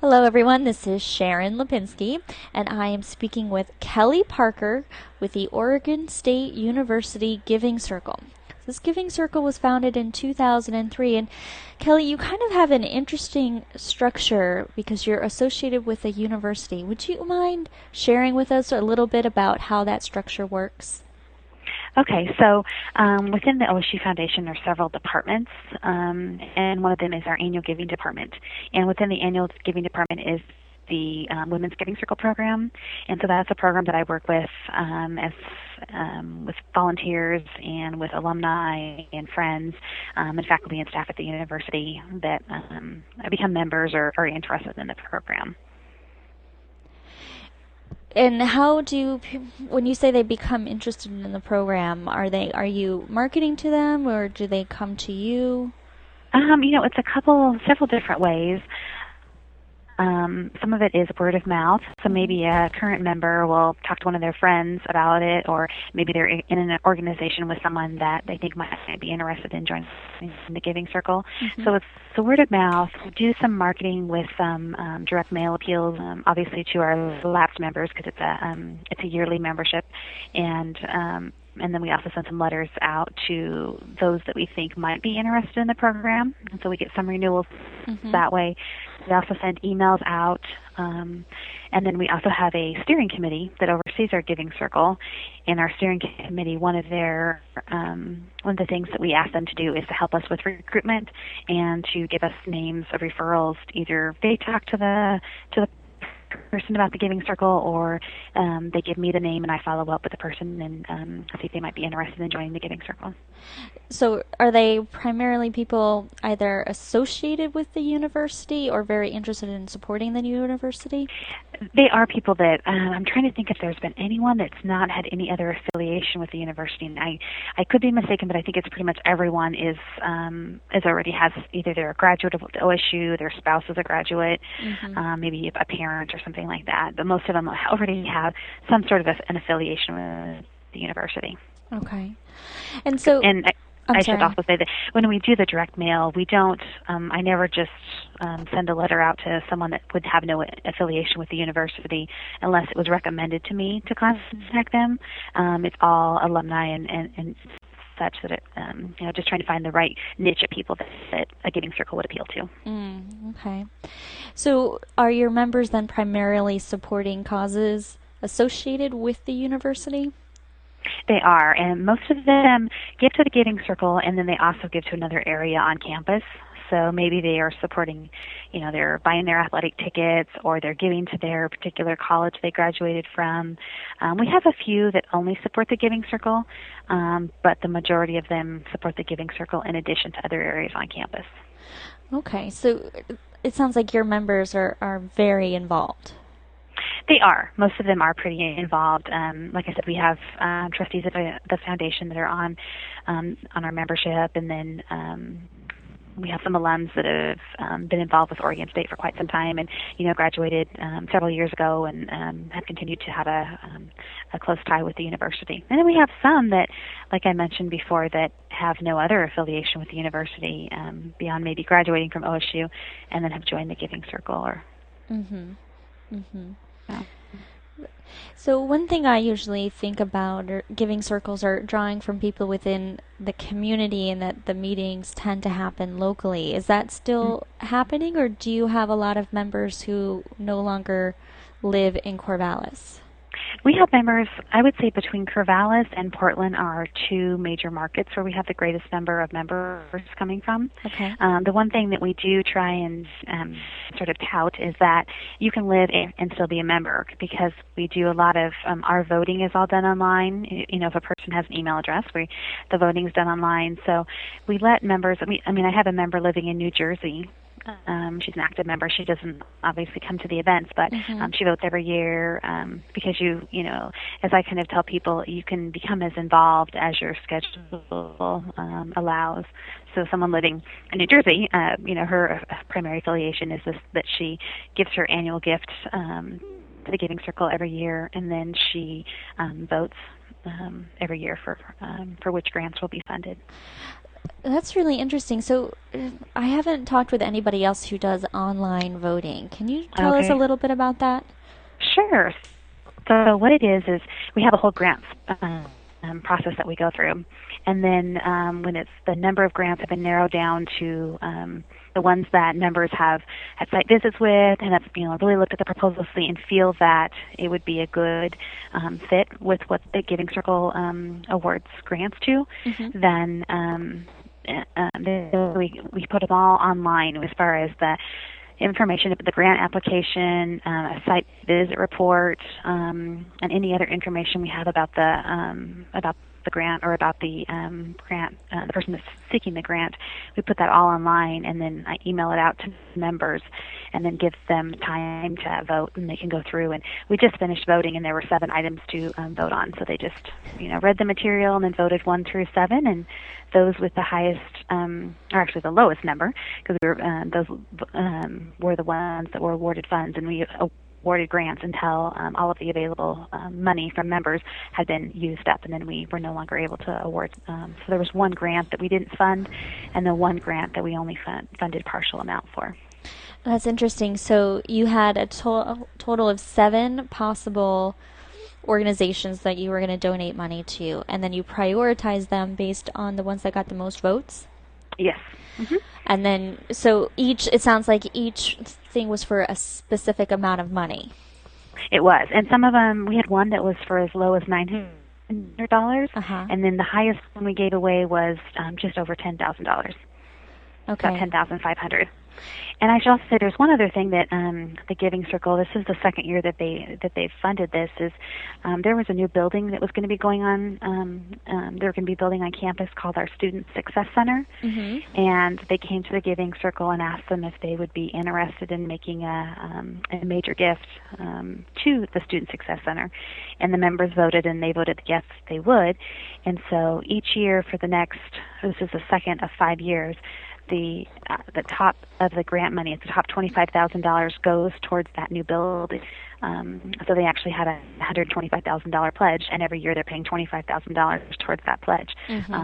Hello, everyone. This is Sharon Lipinski, and I am speaking with Kelly Parker with the Oregon State University Giving Circle. This Giving Circle was founded in 2003, and Kelly, you kind of have an interesting structure because you're associated with a university. Would you mind sharing with us a little bit about how that structure works? Okay, so within the OSU Foundation there are several departments, and one of them is our annual giving department. And within the annual giving department is the Women's Giving Circle program, and so that's a program that I work with with volunteers and with alumni and friends and faculty and staff at the university that become members or are interested in the program. And when you say they become interested in the program, are you marketing to them or do they come to you? It's several different ways. Some of it is word of mouth. So maybe a current member will talk to one of their friends about it, or maybe they're in an organization with someone that they think might be interested in joining the Giving Circle. Mm-hmm. So it's the word of mouth. We do some marketing with some direct mail appeals, obviously to our lapsed members because it's a yearly membership, and then we also send some letters out to those that we think might be interested in the program. And so we get some renewals that way. We also send emails out. And then we also have a steering committee that oversees our Giving Circle. And our steering committee, one of the things that we ask them to do is to help us with recruitment and to give us names of referrals. Either they talk to the person about the Giving Circle, or they give me the name and I follow up with the person and see if they might be interested in joining the Giving Circle. So are they primarily people either associated with the university or very interested in supporting the university? They are people that I'm trying to think if there's been anyone that's not had any other affiliation with the university. And I could be mistaken, but I think it's pretty much everyone is already has either they're a graduate of OSU, their spouse is a graduate, maybe a parent or something like that. But most of them already have some sort of an affiliation with the university. Okay. And so... I should also say that when we do the direct mail, we don't, I never just send a letter out to someone that would have no affiliation with the university unless it was recommended to me to contact them. It's all alumni and such that just trying to find the right niche of people that a Giving Circle would appeal to. Okay. So are your members then primarily supporting causes associated with the university? They are, and most of them give to the Giving Circle, and then they also give to another area on campus. So maybe they are supporting, they're buying their athletic tickets, or they're giving to their particular college they graduated from. We have a few that only support the Giving Circle, but the majority of them support the Giving Circle in addition to other areas on campus. Okay, so it sounds like your members are very involved. They are. Most of them are pretty involved. Like I said, we have trustees of the foundation that are on our membership, and then we have some alums that have been involved with Oregon State for quite some time, and graduated several years ago, and have continued to have a close tie with the university. And then we have some that, like I mentioned before, that have no other affiliation with the university beyond maybe graduating from OSU, and then have joined the Giving Circle. So one thing I usually think about Giving Circles are drawing from people within the community, and that the meetings tend to happen locally. Is that still happening, or do you have a lot of members who no longer live in Corvallis? We have members, I would say between Corvallis and Portland are our two major markets where we have the greatest number of members coming from. Okay. The one thing that we do try and sort of tout is that you can live and still be a member, because we do a lot of, our voting is all done online. If a person has an email address, the voting is done online. So we let members, I have a member living in New Jersey. She's an active member. She doesn't obviously come to the events, but she votes every year because as I kind of tell people, you can become as involved as your schedule allows. So someone living in New Jersey, her primary affiliation is that she gives her annual gift to the Giving Circle every year, and then she votes every year for which grants will be funded. That's really interesting. So, I haven't talked with anybody else who does online voting. Can you tell us a Okay. little bit about that? Sure. So what it is we have a whole grants process that we go through, and then when it's the number of grants have been narrowed down to the ones that members have had site visits with, and have really looked at the proposals and feel that it would be a good fit with what the Giving Circle awards grants to, then we put them all online as far as the information, the grant application, a site visit report, and any other information we have about the grant or about the grant, the person that's seeking the grant. We put that all online, and then I email it out to members, and then give them time to vote, and they can go through. And we just finished voting, and there were 7 items to vote on. So they just read the material and then voted 1 through 7, and those with the highest, or actually the lowest number, because those were the ones that were awarded funds, and we awarded grants until all of the available money from members had been used up, and then we were no longer able to award. So there was 1 grant that we didn't fund, and the 1 grant that we only funded partial amount for. That's interesting. So you had a total of 7 possible organizations that you were going to donate money to, and then you prioritized them based on the ones that got the most votes? Yes. Mm-hmm. And then, so it sounds like each thing was for a specific amount of money. It was. And some of them, we had one that was for as low as $900, and then the highest one we gave away was just over $10,000. Okay. About $10,500. And I should also say there's one other thing that the Giving Circle, this is the second year that they've funded this, is there was a new building that was going to be going on, they're going to be building on campus called our Student Success Center. And they came to the Giving Circle and asked them if they would be interested in making a major gift to the Student Success Center. And the members voted, and they voted yes, they would. And so each year for the next, this is the second of 5 years, the top of the grant money, the top $25,000 goes towards that new building. So they actually had a $125,000 pledge, and every year they're paying $25,000 towards that pledge,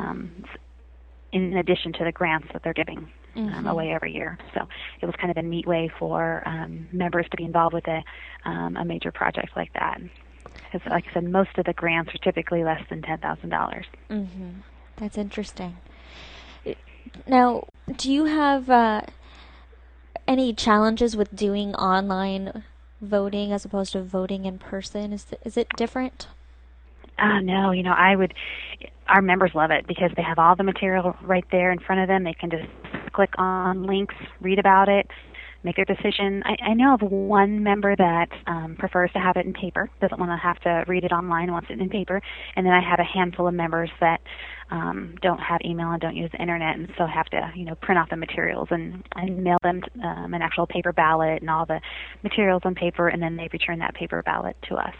in addition to the grants that they're giving away every year. So it was kind of a neat way for members to be involved with a major project like that. Because, like I said, most of the grants are typically less than $10,000. That's interesting. Now, do you have any challenges with doing online voting as opposed to voting in person? Is it different? No, our members love it because they have all the material right there in front of them. They can just click on links, read about it, make their decision. I know of one member that prefers to have it in paper, doesn't want to have to read it online, wants it in paper. And then I have a handful of members that don't have email and don't use the internet, and so have to, print off the materials and mail them an actual paper ballot and all the materials on paper, and then they return that paper ballot to us.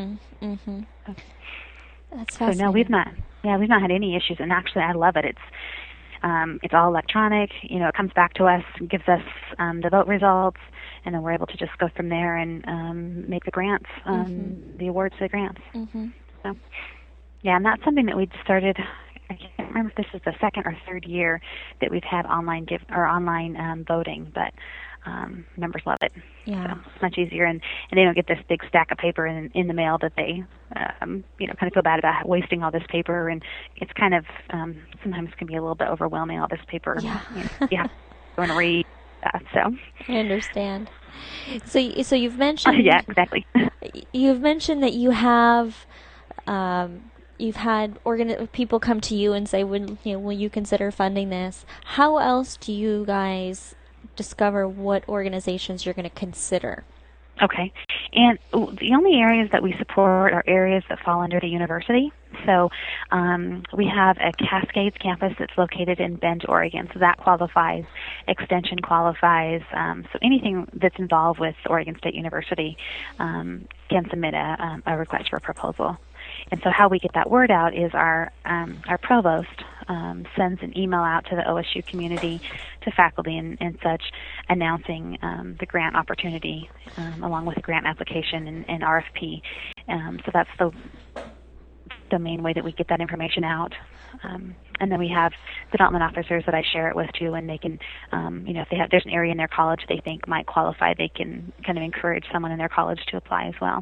That's fascinating. So no, we've not had any issues, and actually I love it. It's all electronic. It comes back to us and gives us the vote results, and then we're able to just go from there and make the grants, the awards to the grants. So, yeah, and that's something that we started. I can't remember if this is the second or third year that we've had online voting, but members love it. Yeah, so it's much easier, and they don't get this big stack of paper in the mail that they kind of feel bad about wasting all this paper, and it's kind of sometimes can be a little bit overwhelming, all this paper. Yeah, you have to go and read. So I understand. So you've mentioned yeah, exactly. You've mentioned that you have you've had people come to you and say, will you consider funding this? How else do you guys discover what organizations you're going to consider? Okay. And the only areas that we support are areas that fall under the university. So we have a Cascades campus that's located in Bend, Oregon, so that qualifies. Extension qualifies. So anything that's involved with Oregon State University can submit a request for a proposal. And so how we get that word out is our provost sends an email out to the OSU community, to faculty and such, announcing the grant opportunity along with the grant application and RFP. So that's the the main way that we get that information out. And then we have development officers that I share it with too, and they can, if there's an area in their college they think might qualify, they can kind of encourage someone in their college to apply as well.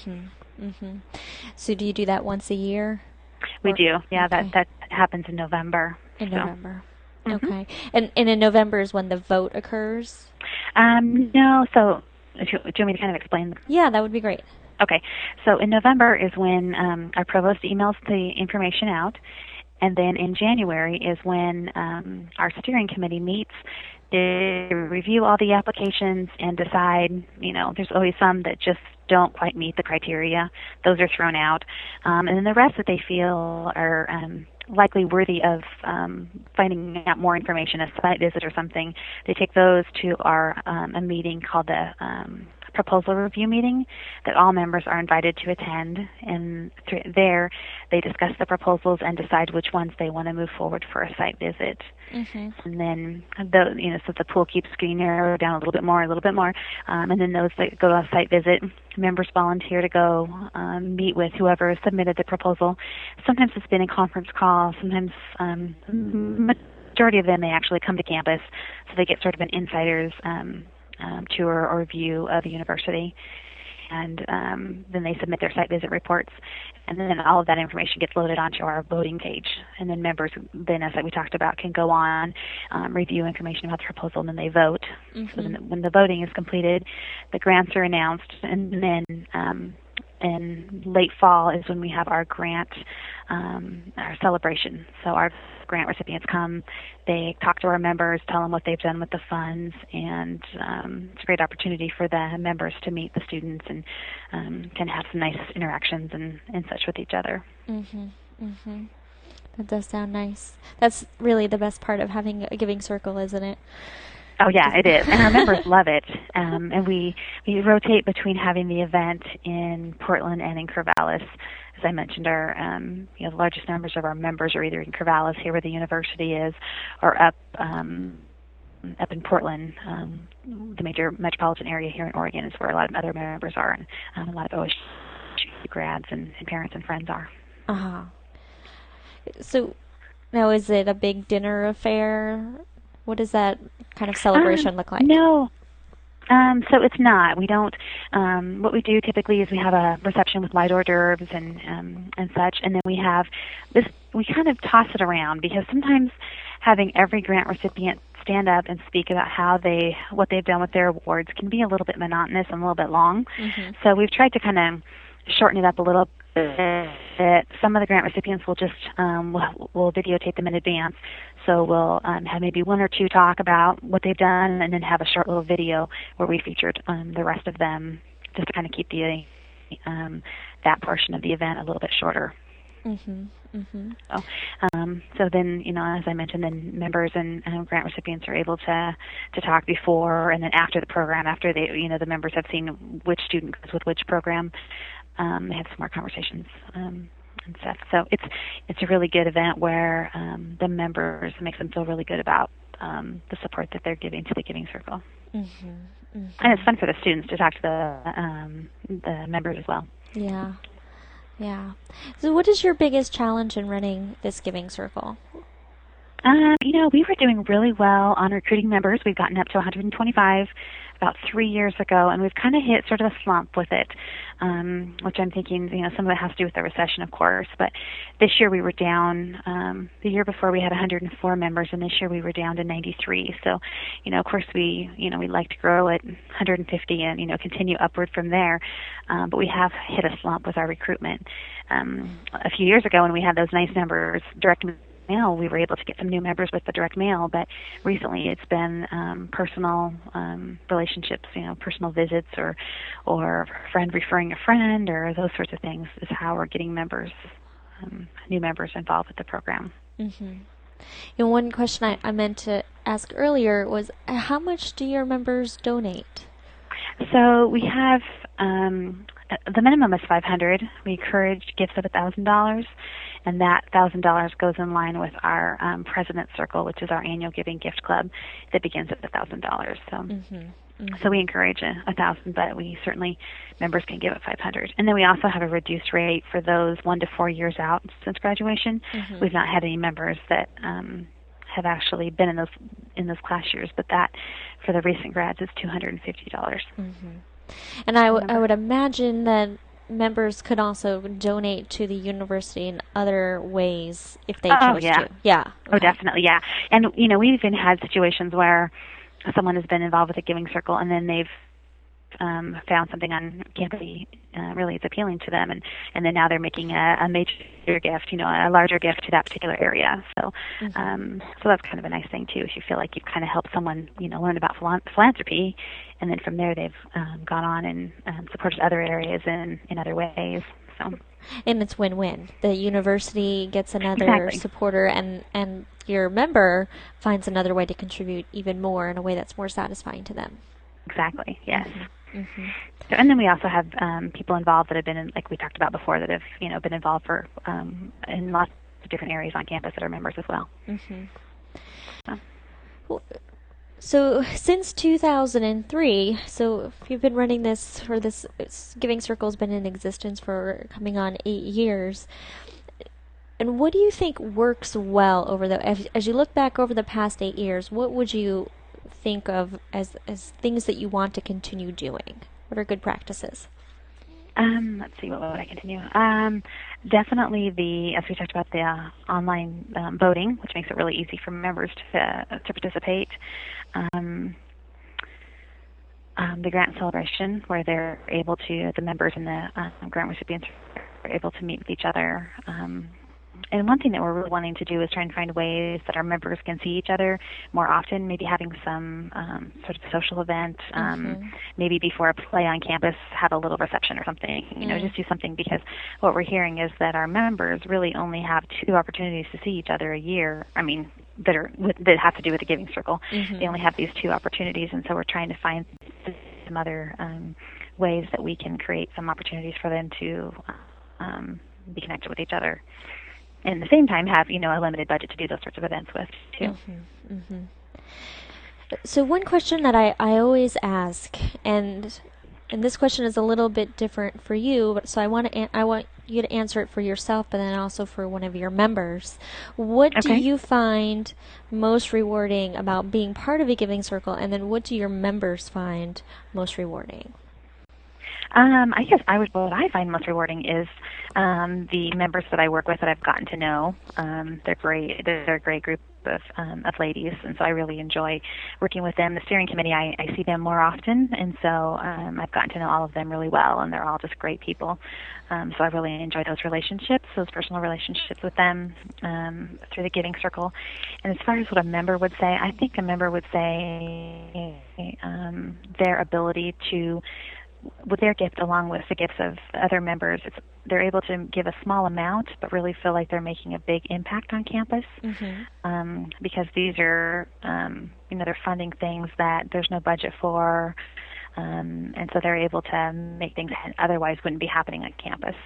So do you do that once a year? We do. Yeah, okay. That happens in November. November. Okay. And in November is when the vote occurs? No. So do you want me to kind of explain? Yeah, that would be great. Okay. So in November is when our provost emails the information out. And then in January is when our steering committee meets. They review all the applications and decide, there's always some that just don't quite meet the criteria. Those are thrown out. And then the rest that they feel are likely worthy of finding out more information, a site visit or something, they take those to our a meeting called the proposal review meeting that all members are invited to attend, and there they discuss the proposals and decide which ones they want to move forward for a site visit. And then so the pool keeps getting narrowed down a little bit more, and then those that go to a site visit, members volunteer to go meet with whoever submitted the proposal. Sometimes it's been a conference call, sometimes majority of them they actually come to campus, so they get sort of an insider's tour or view of the university, and then they submit their site visit reports, and then all of that information gets loaded onto our voting page, and then members then, as we talked about, can go on, review information about the proposal, and then they vote. So then when the voting is completed, the grants are announced, and then in late fall is when we have our grant, our celebration. So our grant recipients come, they talk to our members, tell them what they've done with the funds, and it's a great opportunity for the members to meet the students and can have some nice interactions and such with each other. That does sound nice. That's really the best part of having a giving circle, isn't it? Oh, yeah, it is. And our members love it. And we rotate between having the event in Portland and in Corvallis. As I mentioned, our the largest numbers of our members are either in Corvallis, here where the university is, or up in Portland, the major metropolitan area here in Oregon is where a lot of other members are, and a lot of OSU grads and parents and friends are. So now is it a big dinner affair? What does that kind of celebration look like? No. So it's not. We don't. What we do typically is we have a reception with light hors d'oeuvres and such, and then we have this. We kind of toss it around because sometimes having every grant recipient stand up and speak about what they've done with their awards can be a little bit monotonous and a little bit long. So we've tried to kind of shorten it up a little bit. Some of the grant recipients will just we'll videotape them in advance. So we'll have maybe one or two talk about what they've done, and then have a short little video where we featured the rest of them, just to kind of keep that portion of the event a little bit shorter. So then, as I mentioned, then members and grant recipients are able to talk before and then after the program, after they, the members have seen which student goes with which program. They have some more conversations and stuff. So it's a really good event where the members makes them feel really good about the support that they're giving to the Giving Circle. And it's fun for the students to talk to the members as well. Yeah. So what is your biggest challenge in running this Giving Circle? We were doing really well on recruiting members. We've gotten up to 125 about 3 years ago, and we've kind of hit sort of a slump with it, which I'm thinking, some of it has to do with the recession, of course. But this year we were down. The year before we had 104 members, and this year we were down to 93. So, of course we'd like to grow at 150 and, continue upward from there. But we have hit a slump with our recruitment. A few years ago when we had those nice numbers, direct mail, we were able to get some new members with the direct mail, but recently it's been personal relationships, personal visits or a friend referring a friend or those sorts of things is how we're getting members, new members involved with the program. And one question I meant to ask earlier was, how much do your members donate? So we have the minimum is $500. We encourage gifts of $1,000. and that $1,000 goes in line with our President's Circle, which is our annual giving gift club that begins at the $1,000. So we encourage 1,000, but we certainly members can give at 500. And then we also have a reduced rate for those 1 to 4 years out since graduation. We've not had any members that have actually been in those class years, but that for the recent grads is $250. And I would imagine that members could also donate to the university in other ways if they chose to. Yeah. Oh, definitely, yeah. And we've even had situations where someone has been involved with a giving circle, and then they've found something on campus really is appealing to them, and then now they're making a major gift, a larger gift to that particular area. So, so that's kind of a nice thing too. If you feel like you've kind of helped someone, learn about philanthropy, and then from there they've gone on and supported other areas in other ways. So. And it's win-win. The university gets another supporter, and your member finds another way to contribute even more in a way that's more satisfying to them. Exactly. Yes. So, and then we also have people involved that have been, like we talked about before, that have been involved for in lots of different areas on campus that are members as well. So since 2003, so if you've been running this, or this Giving Circle has been in existence for coming on 8 years, and what do you think works well as you look back over the past 8 years, what would you think of as things that you want to continue doing? What are good practices? Let's see, what would I continue? Definitely as we talked about, the online voting, which makes it really easy for members to participate. The grant celebration, where they're able to, the members and the grant recipients are able to meet with each other. And one thing that we're really wanting to do is try and find ways that our members can see each other more often, maybe having some sort of social event, maybe before a play on campus, have a little reception or something, just do something, because what we're hearing is that our members really only have 2 opportunities to see each other a year. I mean, that have to do with the Giving Circle. They only have these 2 opportunities, and so we're trying to find some other ways that we can create some opportunities for them to be connected with each other. And at the same time have, a limited budget to do those sorts of events with, too. So one question that I always ask, and this question is a little bit different for you, but so I want you to answer it for yourself, but then also for one of your members. What do you find most rewarding about being part of a Giving Circle, and then what do your members find most rewarding? I guess what I find most rewarding is the members that I work with that I've gotten to know. They're great. They're a great group of ladies, and so I really enjoy working with them. The steering committee, I see them more often, and so I've gotten to know all of them really well, and they're all just great people. So I really enjoy those relationships, those personal relationships with them through the Giving Circle. And as far as what a member would say, I think a member would say their ability to, with their gift along with the gifts of other members, they're able to give a small amount but really feel like they're making a big impact on campus, because these are, they're funding things that there's no budget for, and so they're able to make things that otherwise wouldn't be happening on campus.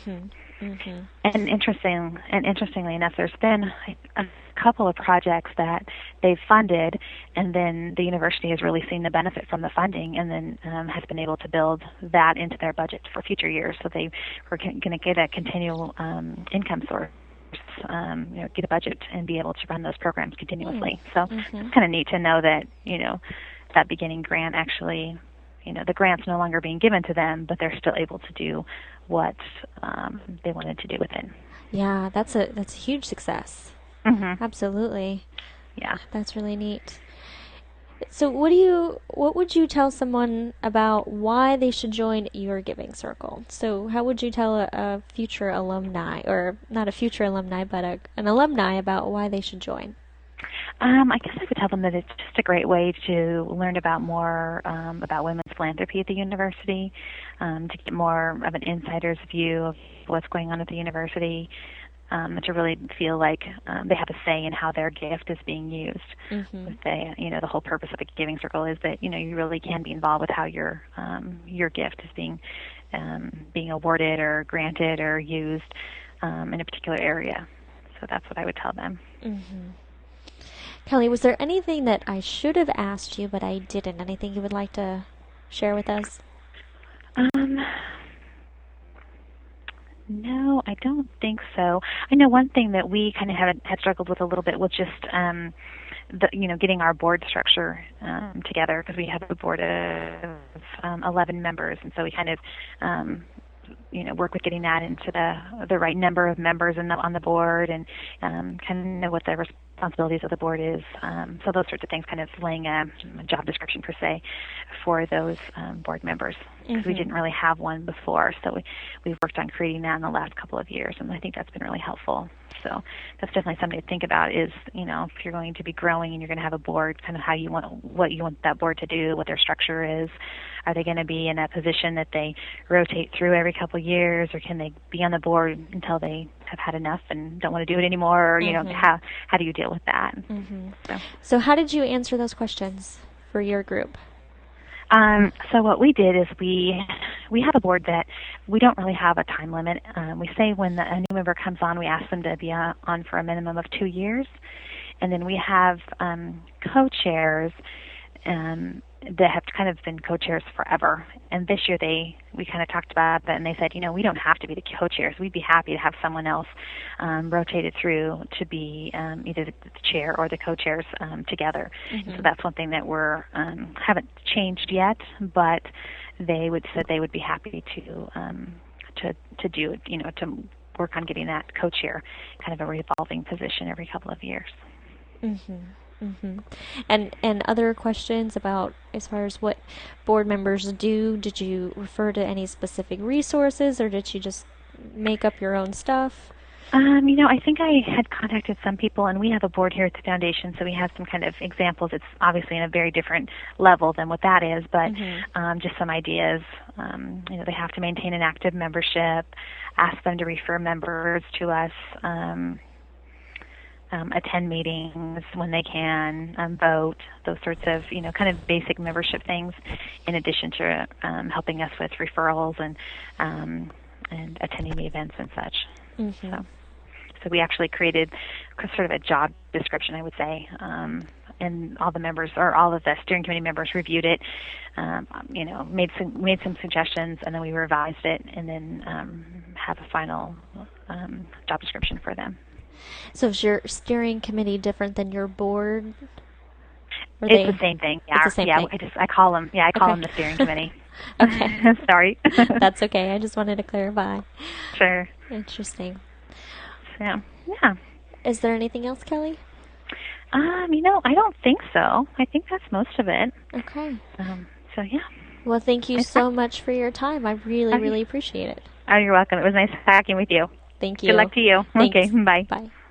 And interestingly enough, there's been a couple of projects that they've funded, and then the university has really seen the benefit from the funding, and then has been able to build that into their budget for future years. So they were going to get a continual income source, get a budget and be able to run those programs continuously. So it's kind of neat to know that that beginning grant actually, the grant's no longer being given to them, but they're still able to do what they wanted to do with it. Yeah, that's a huge success. Absolutely. Yeah, that's really neat. So what would you tell someone about why they should join your Giving Circle? So how would you tell a future alumni, or not a future alumni, but an alumni, about why they should join? I guess I would tell them that it's just a great way to learn about more about women's philanthropy at the university, to get more of an insider's view of what's going on at the university, to really feel like they have a say in how their gift is being used. The whole purpose of a Giving Circle is that you really can be involved with how your gift is being awarded or granted or used. in a particular area. So that's what I would tell them. Mm-hmm. Kelly, was there anything that I should have asked you but I didn't? Anything you would like to share with us? No, I don't think so. I know one thing that we kind of had struggled with a little bit was just getting our board structure together, because we have a board of 11 members, and so we kind of work with getting that into the right number of members on the board, and kind of know what the responsibilities of the board is. So those sorts of things, kind of laying a job description per se for those board members, because we didn't really have one before. So we've worked on creating that in the last couple of years, and I think that's been really helpful. So that's definitely something to think about, is, if you're going to be growing and you're going to have a board, kind of what you want that board to do, what their structure is. Are they going to be in a position that they rotate through every couple of years, or can they be on the board until they have had enough and don't want to do it anymore? Or, how do you deal with that? So how did you answer those questions for your group? So what we did is we have a board that we don't really have a time limit. We say when a new member comes on, we ask them to be on for a minimum of 2 years. And then we have co-chairs that have kind of been co-chairs forever. And this year we kind of talked about that, and they said, we don't have to be the co-chairs. We'd be happy to have someone else rotated through to be either the chair or the co-chairs together. So that's one thing that we're haven't changed yet, but they said they would be happy to do, to work on getting that co-chair, kind of a revolving position every couple of years. And other questions about, as far as what board members do, did you refer to any specific resources, or did you just make up your own stuff? I think I had contacted some people, and we have a board here at the foundation, so we have some kind of examples. It's obviously in a very different level than what that is, but just some ideas. They have to maintain an active membership, ask them to refer members to us, attend meetings when they can, vote, those sorts of, kind of basic membership things, in addition to helping us with referrals and attending the events and such. So we actually created sort of a job description, I would say, and all the members, or all of the steering committee members, reviewed it, made some suggestions, and then we revised it, and then have a final job description for them. So is your steering committee different than your board? It's the same thing. Yeah, it's the same thing. I call them the steering committee. Okay. Sorry. That's okay. I just wanted to clarify. Sure. Interesting. So, yeah. Is there anything else, Kelly? I don't think so. I think that's most of it. Okay. So, yeah. Well, thank you so much for your time. I really, really appreciate it. Oh, you're welcome. It was nice talking with you. Thank you. Good luck to you. Thanks. Okay, bye. Bye.